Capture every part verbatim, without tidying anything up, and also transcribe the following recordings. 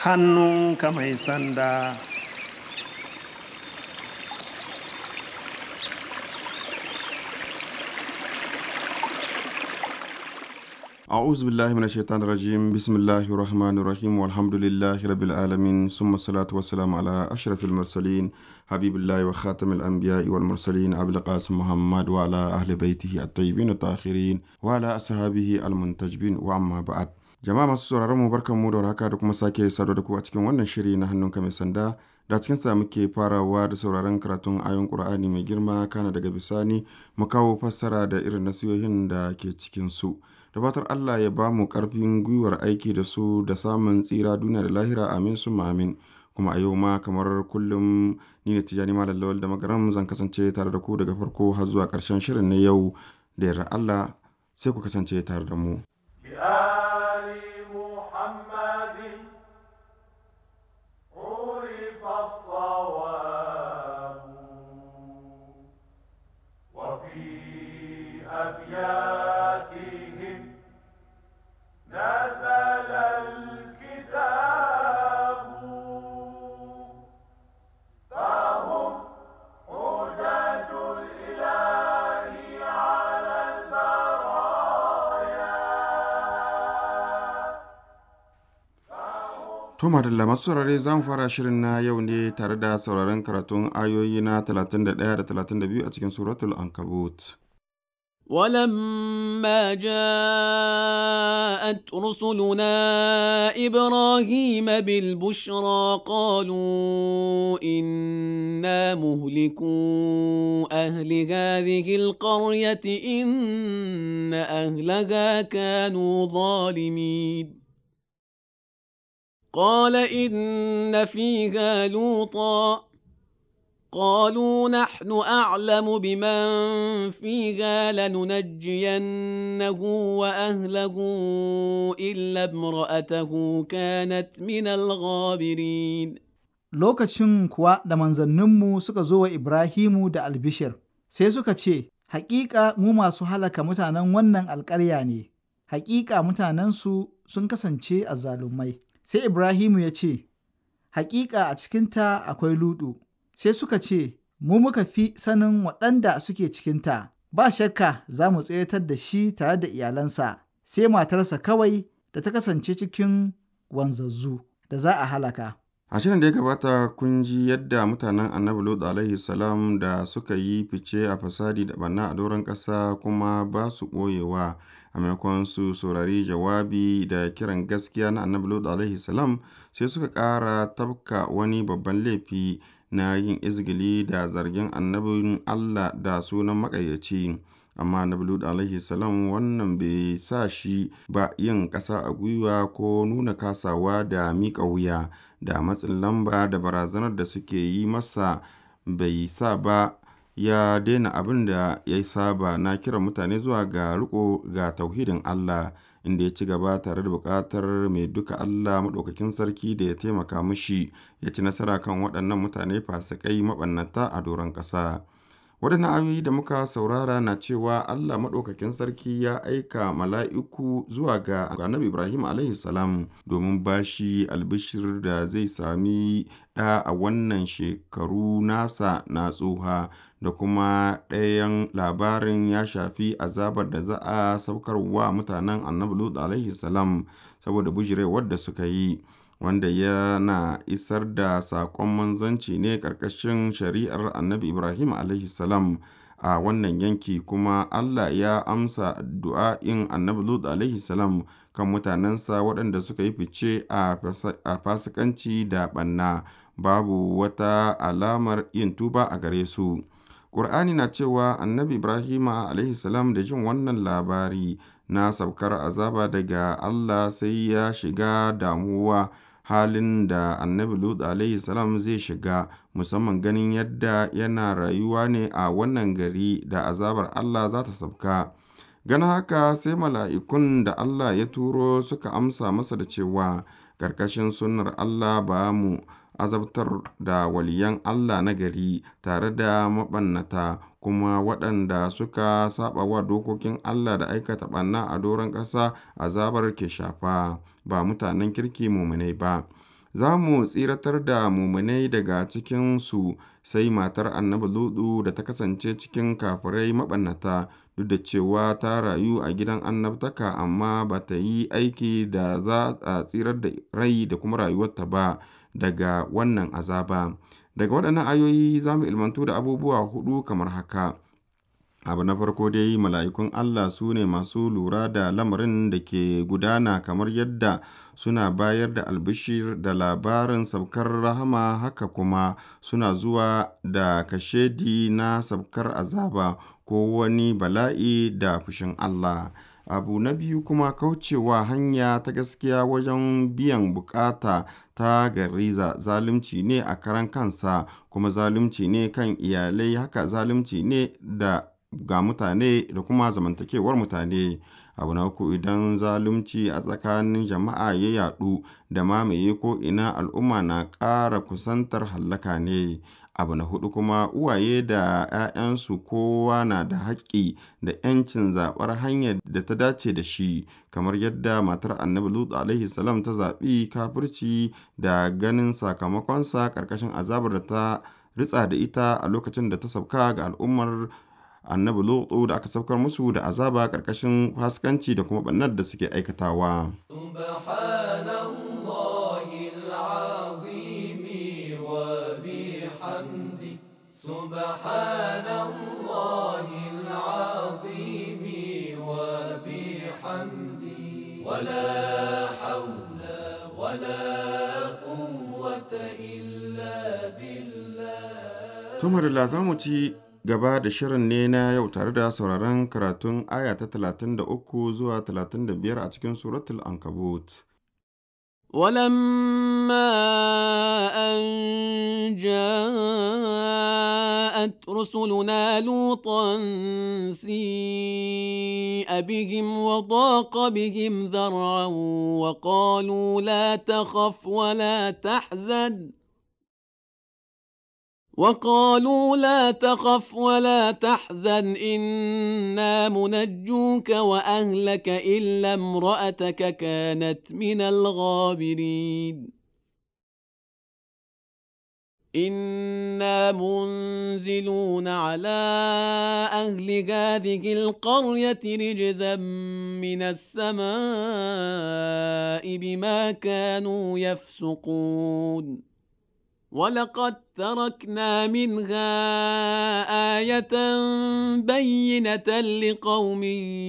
hannunka mai sanda. أعوذ بالله من الشيطان الرجيم بسم الله الرحمن الرحيم والحمد لله رب العالمين ثم الصلاة والسلام على أشرف المرسلين حبيب الله وخاتم الأنبياء والمرسلين أبي القاسم محمد وعلى أهل بيته الطيبين الطاهرين وعلى أصحابه المنتجبين وأما بعد. Jama'a masu sauraron mu barkanmu da warhaka da kuma sake saduwa da ku a cikin wannan shiri na hannunka mai sanda da cikin sa muke farawa da sauraron karatun ayoyin Qur'ani mai girma kana daga bisani mu kawo fassara da irin nasihohin da ke cikin su. Da fatar Allah ya ba mu ƙarfin gwiwar aiki da su da samun tsira duniya da lahira amin summa amin. Kuma a yau ma kamar kullum ni ne Tijani Malam Lawal da Magaram zan kasance tare da ku daga farko har zuwa ƙarshen shirin na yau da yarda Allah sai ku kasance tare da mu. To madalla masu saurare za mu fara shirin na yau ne tare da sauraron karatun ayoyi na talatin da ɗaya da talatin da biyu a cikin suratul Ankabut. ولما جاءت رسلنا إبراهيم بالبشرى قالوا إنا مهلكو أهل هذه القرية إن أهلها كانوا ظالمين قال إن فيها لوطا قالوا نحن أعلم بمن فيها لننجينه وأهله إلا امرأته كانت من الغابرين. Lokacin kuwa da manzanninmu suka zo wa Ibrahimu da albishir, sai suka ce, Hakika mu masu halaka mutanen wannan alƙarya ne, hakika mutanensu sun kasance azzalumai. Sai Ibrahimu ya ce, Hakika a cikinta akwai Lutu. Sai suka ce, Mu muka fi sanin waɗanda suke cikinta, ba shakka za mu tsayatar da shi tare da iyalansa, sai matarsa kawai da ta kasance cikin wanzazzu da za a halaka. A shirin da ya gabata kun ji yadda mutanen annabi Lut alaihi salam da suka yi fice a fasadi da ɓanna a doron ƙasa kuma ba su ɓoyewa a maimakon su saurari jawabi da kiran gaskiya na annabi Lut alaihi salam sai suka ƙara tabka wani babban laifi na yin izgili da zargin annabin Allah da sunan maƙaryaci. Amma annabi Lut alaihi salam wannan bai sa shi ba yin ƙasa a gwiwa ko nuna kasawa da miƙa wuya da matsin lamba da barazanar da suke yi masa bai sa ba ya daina abin da ya saba na kiran mutane zuwa ga riko ga tauhidin Allah, inda ya ci gaba tare da buƙatar mai duka Allah maɗaukakin sarki da ya taimaka mushi ya ci nasara kan waɗannan mutane fasikai maɓannata a doron ƙasa. Waɗannan ayoyi da muka saurara na cewa Allah maɗaukakin sarki ya aika mala'iku zuwa ga annabi Ibrahim alaihi salam domin ba shi albishir da zai sami ɗa a wannan shekaru nasa na tsuha, da kuma ɗayan labarin ya shafi azabar da za a saukar wa mutanen annabi Lut alaihi salam saboda bujirewar da suka yi, wanda yana isar da saƙon manzanci ne ƙarƙashin shari'ar annabi Ibrahim alaihi salam a wannan yanki. Kuma Allah ya amsa du'a'in annabi Lut alaihi salam kan mutanensa waɗanda suka yi fice a fasikanci da ɓanna, babu wata alamar yin tuba a gare su. Ƙur'ani na cewa annabi Ibrahim alaihi salam da jin wannan labari na saukar azaba daga Allah sai ya shiga damuwa halin da annabi Lut alaihi salam zai shiga, musamman ganin yadda yana rayuwa ne a wannan gari da azabar Allah za ta sauka. Ganin haka sai mala'ikun da Allah ya turo suka amsa masa da cewa ƙarƙashin sunnar Allah ba mu azabtar da waliyan Allah na gari tare da maɓannata kuma waɗanda suka saba wa dokokin Allah da aikata ɓanna a doron ƙasa azabar ke shafa, ba mutanen kirki muminai ba. za mu tsiratar da muminai daga cikinsu, sai matar annabi Lutu da ta kasance cikin kafirai maɓannata, duk da cewa ta rayu a gidan annabtaka amma ba ta yi aiki da za a tsirar da rai da kuma rayuwarta ba daga wannan azaba. Daga waɗannan ayoyi za mu ilmantu da abubuwa hudu kamar haka. Abu na farko dai, mala'ikun Allah su ne masu lura da lamarin da ke gudana, kamar yadda suna bayar da albishir da labarin saukar rahama, haka kuma suna zuwa da kashedi na saukar azaba ko wani bala'i da fushin Allah. Abu na biyu kuma, kaucewa hanya ta gaskiya wajen biyan bukata ta gariza zalunci ne a karan kansa, kuma zalunci ne kan iyalai, haka zalunci ne da ga mutane da kuma zamantakewar mutane. Abu na uku, idan zalunci a tsakanin jama'a ya yaɗu da mamaye ko ina, al'umma na ƙara kusantar hallaka ne. Abu na hudu kuma, uwaye da ‘ya'yansu kowa na da haƙƙi da ‘yancin zaɓar hanyar da ta dace da shi, kamar yadda matar annabi Lutu alaihi salam ta zaɓi kafirci da ganin sakamakonsa ƙarƙashin azabar da ta ritsa da ita a lokacin da ta sauka ga al'ummar annabi Lutu da aka saukar musu da azaba ƙarƙashin fasikanci da kuma ɓannar da suke aikatawa. Tumarila, za mu ci gaba da shirin ne na yau tare da sauraron karatun aya ta talatin da uku zuwa talatin da biyar a cikin suratul Ankabut. ولما أن جاءت رسلنا لوطا سيء بهم وضاق بهم ذرعا وقالوا لا تخف ولا تحزن وقالوا لا تخف ولا تحزن إنا منجوك وأهلك إلا امرأتك كانت من الغابرين إنا منزلون على أهل هذه القرية رجزا من السماء بما كانوا يفسقون ولقد تركنا منها آية بينة لقوم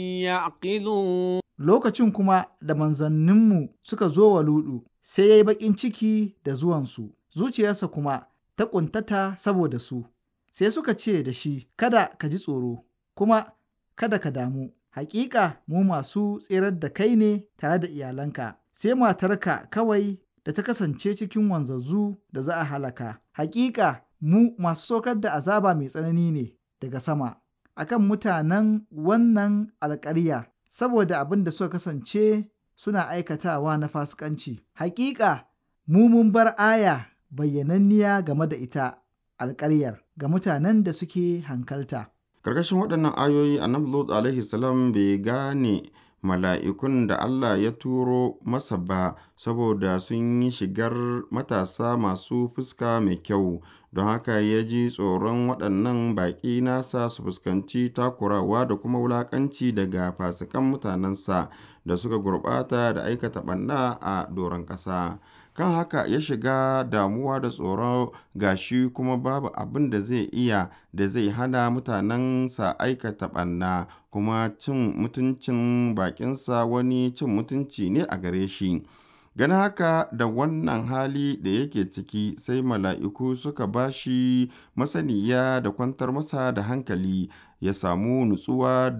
يعقلون. Lokacin kuma da manzanninmu suka zo wa Luɗu, sai ya yi baƙin ciki da zuwansu, zuciyarsa kuma ta ƙuntata saboda su, sai suka ce da shi, kada ka ji tsoro, kuma kada ka damu, hakika mu masu tserar da kai ne tare da iyalanka, sai matarka kawai da ta kasance cikin wanzazzu da za a halaka. Hakika mu masu saukar da azaba mai tsanani ne daga sama akan mutanen wannan alƙarya saboda abin da suka kasance suna aikatawa na fasikanci. Hakika mu mun bar aya bayyananniya game da ita alƙaryar ga mutanen da suke hankalta. Karkashin waɗannan ayoyi, annabi Lut alaihi salam bai gane mala'ikun da Allah ya turo masa ba, saboda sun yi shigar matasa masu fuska mai kyau, don haka ya ji tsoron waɗannan baƙi nasa su fuskanci takurawa da kuma wulaƙanci daga fasikan mutanensa da suka gurɓata da aikata ɓanna a doron ƙasa. Kan haka ya shiga damuwa da tsoro, gashi kuma babu abin da zai iya da zai hana mutanensa aikata ɓanna, kuma cin mutuncin baƙinsa wani cin mutunci ne a gare shi. Ganin haka da wannan hali da yake ciki, sai mala'iku suka ba shi masaniya da kwantar masa da hankali, ya samu nutsuwa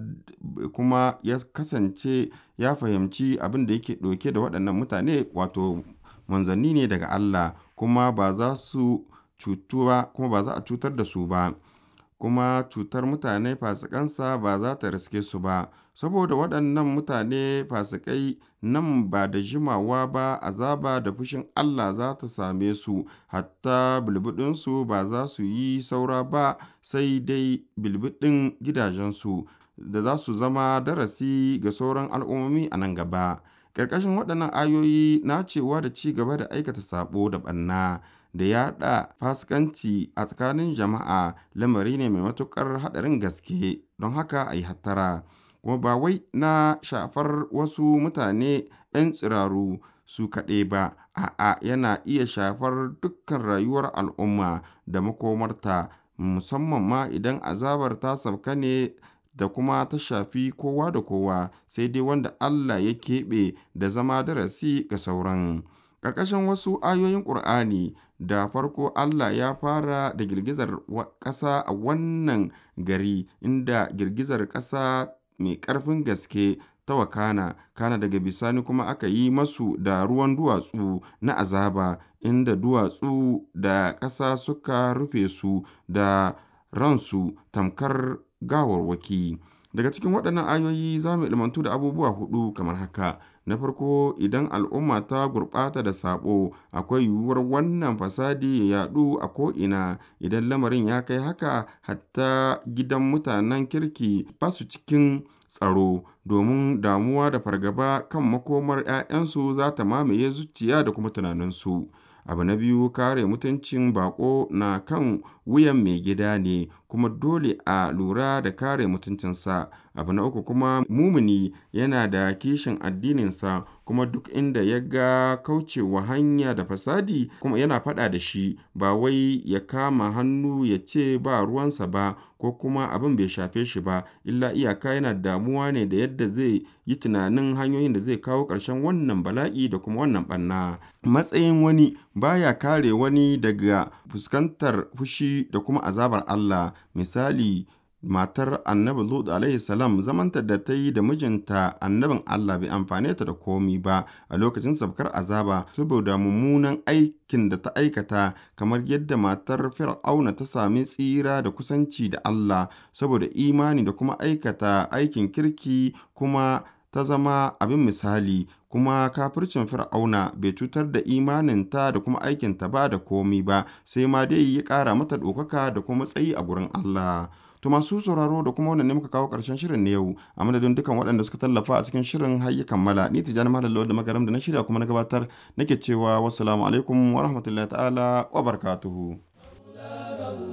kuma ya kasance ya fahimci abin da yake ɗauke da waɗannan mutane, wato manzanni ne daga Allah, kuma ba za su cutu ba, kuma ba za a cutar da su ba, kuma cutar mutane fasikansa ba za ta riske su ba. Saboda waɗannan mutane fasikai, nan ba da jimawa ba azaba da fushin Allah za ta same su, hatta bilbiɗinsu ba za su yi saura ba, sai dai bilbiɗin gidajensu da za su zama darasi ga sauran al'ummomi a nan gaba. Ƙarƙashin waɗannan ayoyi na cewa da ci gaba da aikata saɓo da ɓanna da yaɗa fasikanci a tsakanin jama'a lamari ne mai matuƙar haɗarin gaske, don haka a yi hattara. Kuma ba wai na shafar wasu mutane 'yan tsiraru su kaɗai ba, a'a yana iya shafar dukkan rayuwar al'umma da makomarta, musamman ma idan azabar ta sauka ne da kuma ta shafi kowa da kowa, sai dai wanda Allah ya keɓe da zama darasi ga sauran. Ƙarƙashin wasu ayoyin Ƙur'ani, da farko Allah ya fara da girgizar ƙasa a wannan gari, inda girgizar ƙasa mai ƙarfin gaske ta wakana, kana daga bisani kuma aka yi masu da ruwan duwatsu na azaba, inda duwatsu da ƙasa suka rufe su da ransu tamkar gawarwaki. Daga cikin waɗannan ayoyi za mu ilmantu da abubuwa huɗu kamar haka. Na farko, idan al'umma ta gurɓata da saɓo, akwai yiwuwar wannan fasadi ya yaɗu a ko'ina. Idan lamarin ya kai haka, hatta gidan mutanen kirki ba su cikin tsaro, domin damuwa da fargaba kan makomar 'ya'yansu za ta mamaye zuciya da kuma tunaninsu. Abu na biyu, kare mutuncin baƙo na kan wuyan mai gida ne, kuma dole a lura da kare mutuncinsa. Abu na uku kuma, mumini yana da kishin addininsa, kuma duk inda ya ga kaucewa hanya da fasadi kuma yana faɗa da shi, ba wai ya kama hannu ya ce ba ruwansa ba ko kuma abin bai shafe shi ba, illa iyaka yana damuwa ne da yadda zai yi tunanin hanyoyin da zai kawo ƙarshen wannan bala'i da kuma wannan ɓanna. Matsayin wani baya kare wani daga fuskantar fushi da kuma azabar Allah. Misali, matar annabi Lut alaihi salam, zamanta da ta yi da mijinta annabin Allah bai amfane ta da komi ba a lokacin sabkar azaba saboda mummunan aikin da ta aikata, kamar yadda matar Fir'auna ta sami tsira da kusanci da Allah saboda imani da kuma aikata aikin kirki, kuma ta zama abin misali. Kuma kafircin Fir'auna bai cutar da imaninta da kuma aikinta ba da komi ba, sai ma dai ya ƙara mata ɗaukaka da kuma tsayi a gurin Allah. To masu sauraro, da kuma wannan ne muka kawo ƙarshen shirin na yau, a madadin dukan waɗanda suka tallafa a cikin shirin har ya kammala. Ni Tijjani Malam Lawal da Magaram da na shirya kuma na gabatar nake cewa wassalamu alaikum wa rahmatullahi ta'ala wa barakatuhu.